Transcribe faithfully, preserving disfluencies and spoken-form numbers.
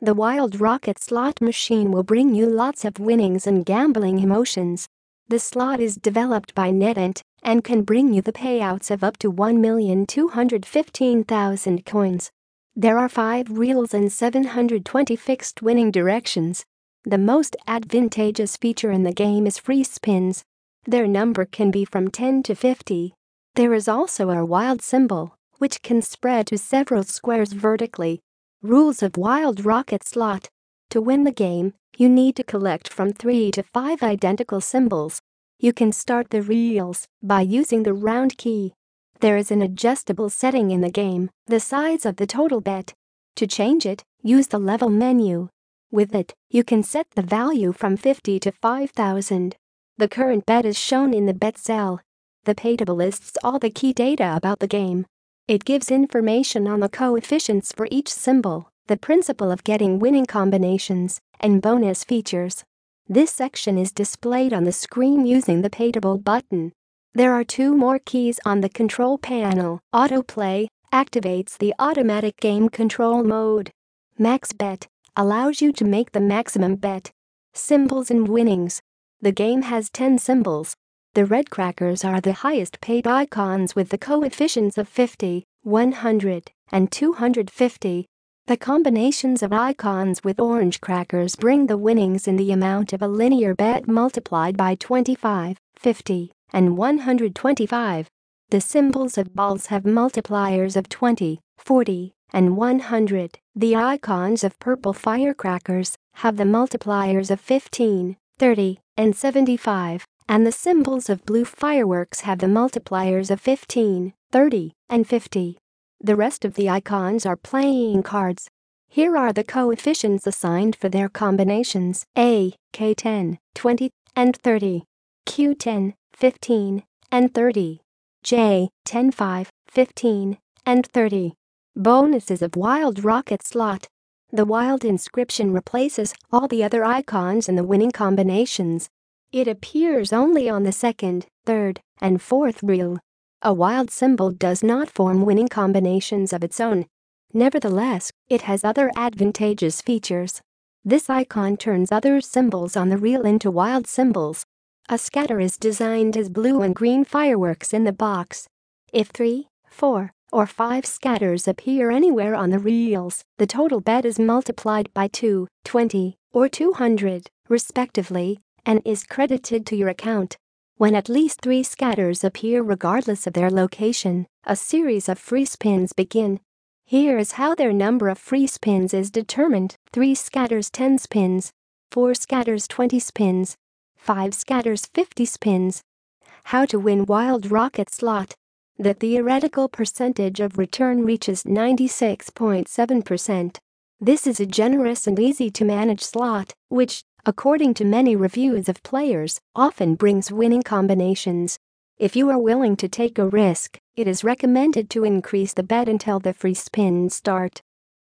The Wild Rocket slot machine will bring you lots of winnings and gambling emotions. The slot is developed by NetEnt and can bring you the payouts of up to one million two hundred fifteen thousand coins. There are five reels and seven hundred twenty fixed winning directions. The most advantageous feature in the game is free spins. Their number can be from ten to fifty. There is also a wild symbol, which can spread to several squares vertically. Rules of Wild Rocket Slot. To win the game, you need to collect from three to five identical symbols. You can start the reels by using the round key. There is an adjustable setting in the game, the size of the total bet. To change it, use the level menu. With it, you can set the value from fifty to five thousand. The current bet is shown in the bet cell. The paytable lists all the key data about the game. It gives information on the coefficients for each symbol, the principle of getting winning combinations, and bonus features. This section is displayed on the screen using the paytable button. There are two more keys on the control panel. Autoplay activates the automatic game control mode. Max bet allows you to make the maximum bet. Symbols and winnings. The game has ten symbols. The red crackers are the highest paid icons with the coefficients of fifty, one hundred, and two hundred fifty. The combinations of icons with orange crackers bring the winnings in the amount of a linear bet multiplied by twenty-five, fifty, and one hundred twenty-five. The symbols of balls have multipliers of twenty, forty, and one hundred. The icons of purple firecrackers have the multipliers of fifteen, thirty, and seventy-five, and the symbols of blue fireworks have the multipliers of fifteen, thirty, and fifty. The rest of the icons are playing cards. Here are the coefficients assigned for their combinations: A, K ten, twenty, and thirty. Q ten, fifteen, and thirty. J ten, five, fifteen, and thirty. Bonuses of Wild Rocket Slot. The wild inscription replaces all the other icons in the winning combinations. It appears only on the second, third, and fourth reel. A wild symbol does not form winning combinations of its own. Nevertheless, it has other advantageous features. This icon turns other symbols on the reel into wild symbols. A scatter is designed as blue and green fireworks in the box. If three, four, or five scatters appear anywhere on the reels, the total bet is multiplied by two, twenty, or two hundred, respectively, and is credited to your account. When at least three scatters appear regardless of their location, a series of free spins begin. Here is how their number of free spins is determined: three scatters ten spins, four scatters twenty spins, five scatters fifty spins. How to win Wild Rocket Slot. The theoretical percentage of return reaches ninety-six point seven percent. This is a generous and easy to manage slot, which, according to many reviews of players, often brings winning combinations. If you are willing to take a risk, it is recommended to increase the bet until the free spins start.